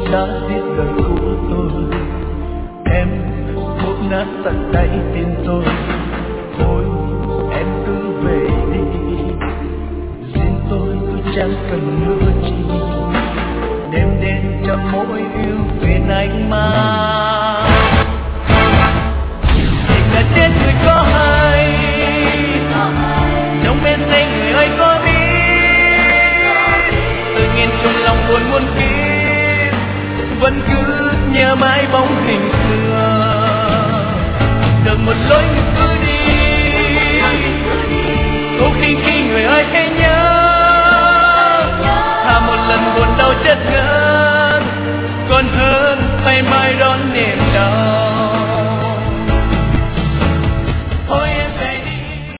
đã giết đời của tôi. Em vỗ nát tận đáy tim tôi. Thôi em cứ về đi, riêng tôi chẳng cần nữa chi. Đêm đen cho mỗi yêu phiền anh mang. Tình là chết người có hay, trong bên tay người ơi có biết. Tôi nghiền trong lòng buồn muôn kiếp, vẫn cứ nhớ mãi bóng hình xưa. Được một lối người cứ đi, cố khi người ơi hãy nhớ. Thà một lần buồn đau chết ngất, còn hơn tay mai đón niềm